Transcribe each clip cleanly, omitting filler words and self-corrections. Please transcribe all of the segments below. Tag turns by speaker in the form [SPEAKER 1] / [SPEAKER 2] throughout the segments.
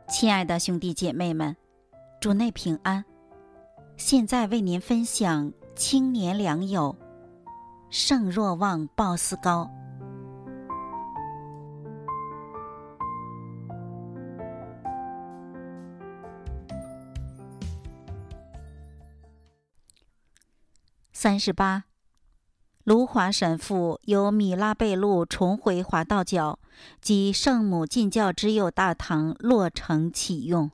[SPEAKER 1] 亲爱的兄弟姐妹们，主内平安。现在为您分享青年良友圣若望鲍斯高。38，卢华神父由米拉贝路重回华道角及圣母进教之佑大堂落成启用。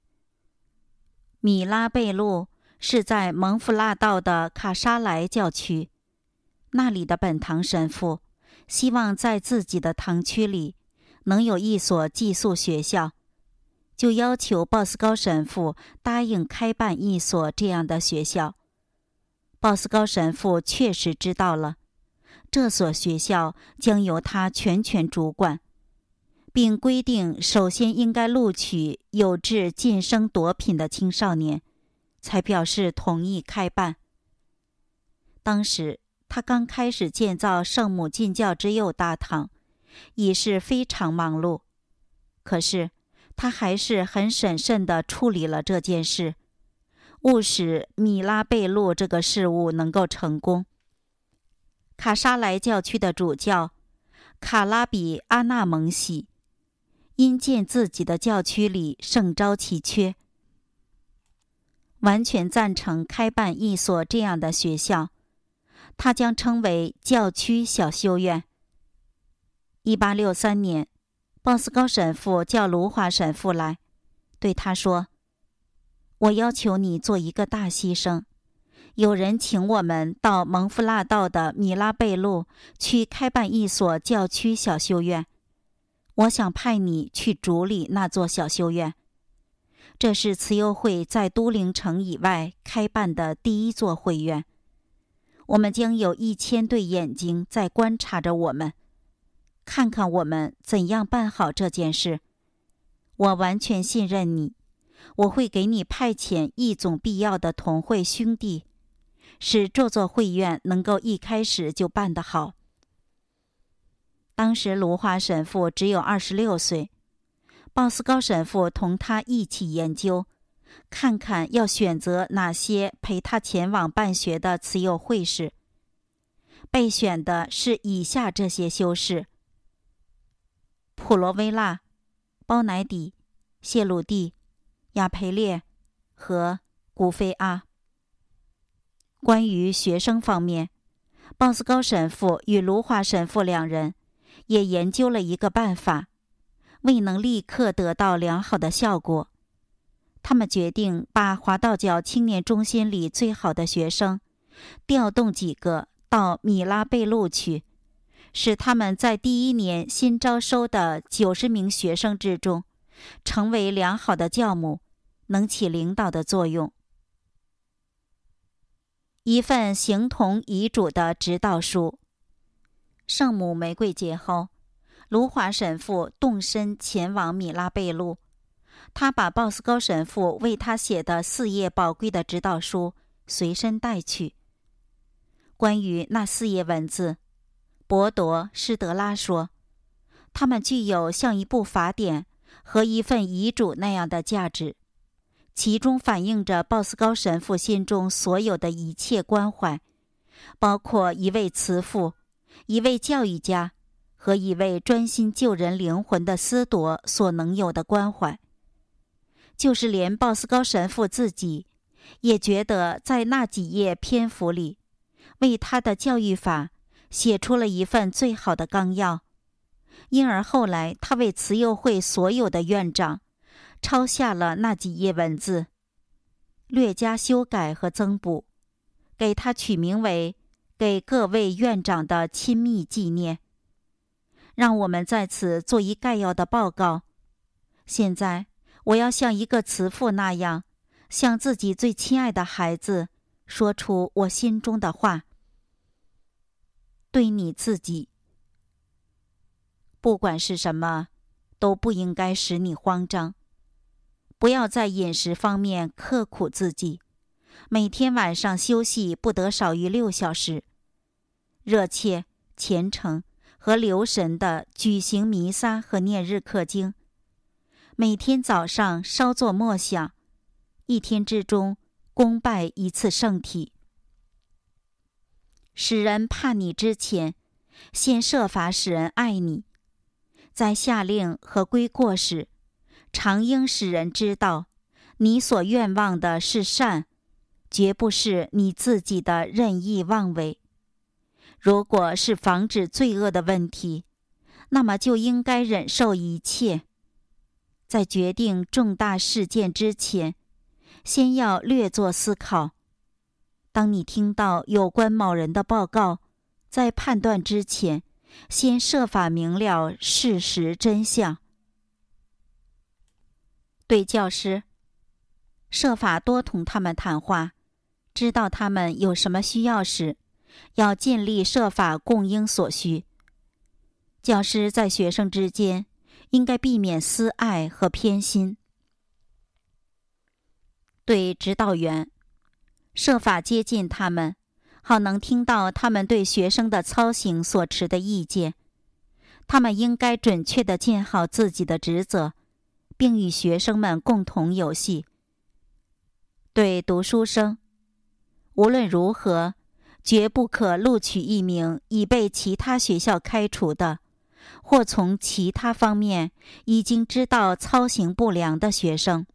[SPEAKER 1] 米拉贝路是在蒙弗腊道的卡沙莱教区，那里的本堂神父希望在自己的堂区里能有一所寄宿学校，就要求鲍斯高神父答应开办一所这样的学校。鲍斯高神父确实知道了，这所学校将由他全权主管，并规定首先应该录取有志晋升夺品的青少年，才表示同意开办。当时他刚开始建造圣母进教之佑大堂，已是非常忙碌，可是他还是很审慎地处理了这件事，务使米拉贝路这个事务能够成功。卡沙莱教区的主教卡拉比阿纳蒙喜因见自己的教区里圣招奇缺，完全赞成开办一所这样的学校，它将称为教区小修院。1863年，鲍斯高神父叫卢华神父来，对他说：我要求你做一个大牺牲，有人请我们到蒙弗腊道的米拉贝路去开办一所教区小修院，我想派你去主理那座小修院。这是慈幼会在都灵城以外开办的第一座会院，我们将有1000对眼睛在观察着我们，看看我们怎样办好这件事。我完全信任你，我会给你派遣一种必要的同会兄弟，使这座会院能够一开始就办得好。当时卢华神父只有26岁，鲍斯高神父同他一起研究，看看要选择哪些陪他前往办学的慈幼会士。被选的是以下这些修士：普罗威纳、包乃底、谢鲁蒂、亚培列和古菲阿。关于学生方面，鲍斯高神父与卢华神父两人也研究了一个办法，未能立刻得到良好的效果。他们决定把华道角青年中心里最好的学生调动几个到米拉贝路去，使他们在第1年新招收的90名学生之中成为良好的教母，能起领导的作用。一份形同遗嘱的指导书。圣母玫瑰节后，卢华神父动身前往米拉贝路，他把鲍斯高神父为他写的4页宝贵的指导书随身带去。关于那4页文字，博铎施德拉说，它们具有像一部法典和一份遗嘱那样的价值，其中反映着鲍斯高神父心中所有的一切关怀，包括一位慈父、一位教育家和一位专心救人灵魂的司铎所能有的关怀。就是连鲍斯高神父自己也觉得在那几页篇幅里，为他的教育法写出了一份最好的纲要，因而后来他为慈幼会所有的院长抄下了那几页文字，略加修改和增补，给他取名为给各位院长的亲密纪念。让我们在此做一概要的报告。现在我要像一个慈父那样，向自己最亲爱的孩子说出我心中的话。对你自己，不管是什么，都不应该使你慌张。不要在饮食方面刻苦自己，每天晚上休息不得少于6小时，热切、虔诚和留神地举行弥撒和念日课经， 每天早上稍作默想，一天之中恭拜一次圣体。使人怕你之前，先设法使人爱你。在下令和归过时，常应使人知道，你所愿望的是善，绝不是你自己的任意妄为。如果是防止罪恶的问题，那么就应该忍受一切。在决定重大事件之前，先要略作思考。当你听到有关某人的报告，在判断之前，先设法明了事实真相。对教师，设法多同他们谈话，知道他们有什么需要时，要尽力设法供应所需。教师在学生之间应该避免私爱和偏心。对指导员，设法接近他们，好能听到他们对学生的操行所持的意见。他们应该准确地尽好自己的职责，并与学生们共同游戏。对读书生，无论如何，绝不可录取一名已被其他学校开除的，或从其他方面已经知道操行不良的学生。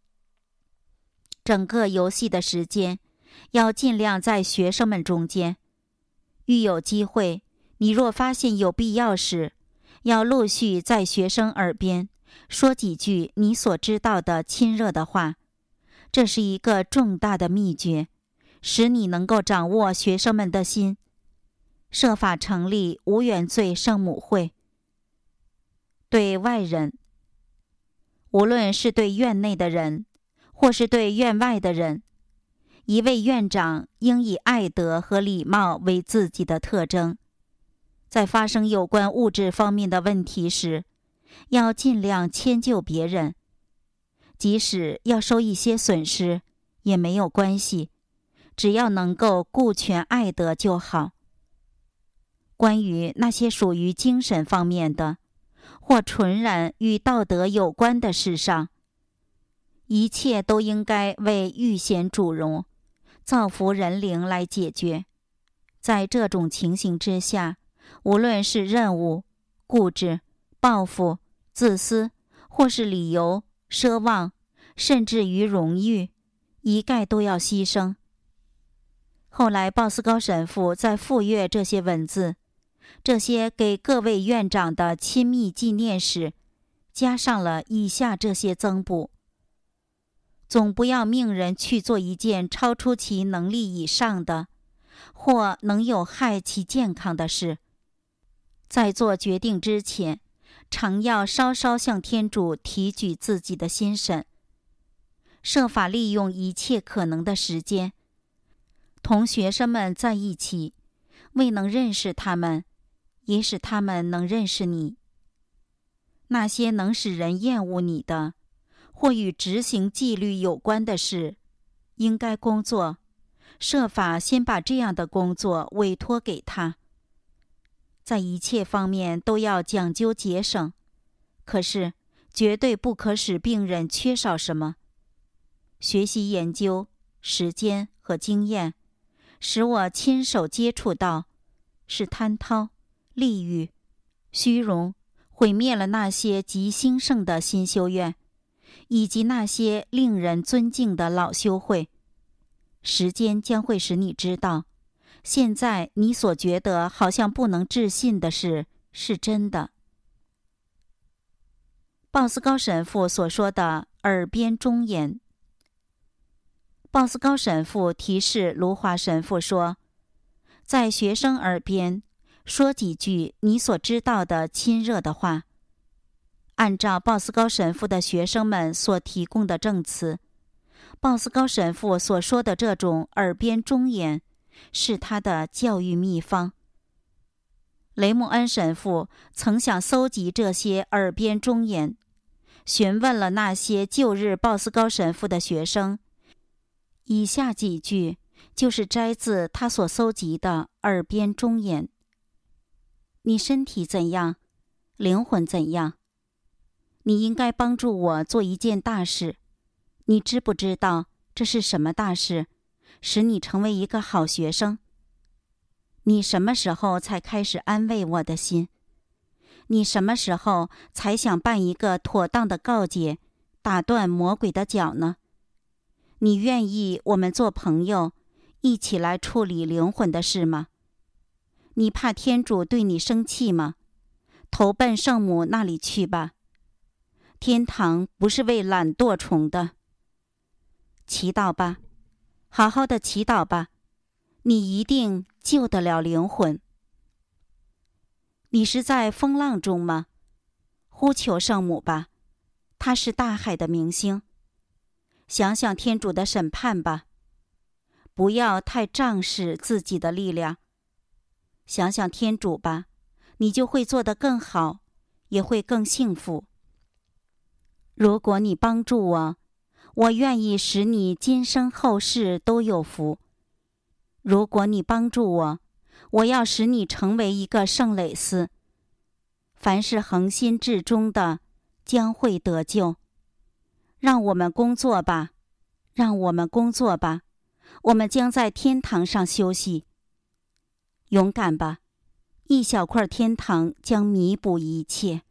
[SPEAKER 1] 整个游戏的时间，要尽量在学生们中间。遇有机会，你若发现有必要时，要陆续在学生耳边说几句你所知道的亲热的话。这是一个重大的秘诀，使你能够掌握学生们的心。设法成立无原罪圣母会。对外人，无论是对院内的人，或是对院外的人，一位院长应以爱德和礼貌为自己的特征。在发生有关物质方面的问题时，要尽量迁就别人，即使要受一些损失也没有关系，只要能够顾全爱德就好。关于那些属于精神方面的，或纯然与道德有关的事上，一切都应该为欲显主荣、造福人灵来解决。在这种情形之下，无论是任务、固执、抱负、自私，或是理由、奢望，甚至于荣誉，一概都要牺牲。后来鲍斯高神父在附阅这些文字，这些给各位院长的亲密纪念时，加上了以下这些增补：总不要命人去做一件超出其能力以上的，或能有害其健康的事。在做决定之前，常要稍稍向天主提举自己的心神，设法利用一切可能的时间，同学生们在一起，未能认识他们，也使他们能认识你。那些能使人厌恶你的，或与执行纪律有关的事，应该工作，设法先把这样的工作委托给他。在一切方面都要讲究节省，可是绝对不可使病人缺少什么。学习研究、时间和经验，使我亲手接触到，是贪滔、利欲、虚荣，毁灭了那些极兴盛的新修院，以及那些令人尊敬的老修会。时间将会使你知道，现在你所觉得好像不能置信的事是真的。鲍斯高神父所说的耳边忠言。鲍斯高神父提示卢华神父说，在学生耳边说几句你所知道的亲热的话。按照鲍斯高神父的学生们所提供的证词，鲍斯高神父所说的这种耳边忠言是他的教育秘方。雷姆恩神父曾想搜集这些耳边忠言，询问了那些旧日鲍斯高神父的学生。以下几句就是摘自他所搜集的耳边忠言：你身体怎样，灵魂怎样？ 你应该帮助我做一件大事。你知不知道这是什么大事？使你成为一个好学生。你什么时候才开始安慰我的心？你什么时候才想办一个妥当的告解，打断魔鬼的脚呢？你愿意我们做朋友，一起来处理灵魂的事吗？你怕天主对你生气吗？投奔圣母那里去吧。天堂不是为懒惰虫的。祈祷吧，好好的祈祷吧，你一定救得了灵魂。你是在风浪中吗？呼求圣母吧，她是大海的明星。想想天主的审判吧，不要太仗势自己的力量。想想天主吧，你就会做得更好，也会更幸福。如果你帮助我，我愿意使你今生后世都有福。如果你帮助我，我要使你成为一个圣蕾丝。凡是恒心至忠的，将会得救。让我们工作吧，让我们工作吧，我们将在天堂上休息。勇敢吧，一小块天堂将弥补一切。